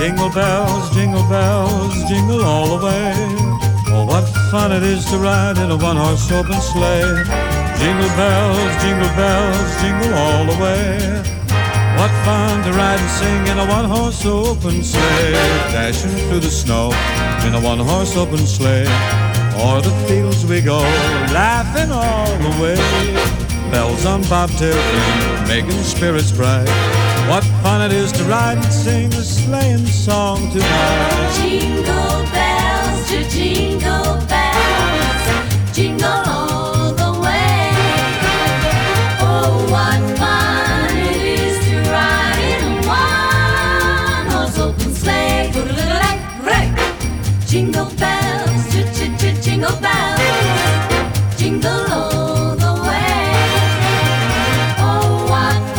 jingle bells, jingle all the way. Oh, what fun it is to ride in a one-horse open sleigh. Jingle bells, jingle all the way. What fun to ride and sing in a one-horse open sleigh. Dashing through the snow in a one-horse open sleigh. O'er the fields we go, laughing all the way. Bells on bobtail ring, making spirits bright. What fun it is to ride and sing a sleighing song tonight. Jingle bells, jingle bells, jingle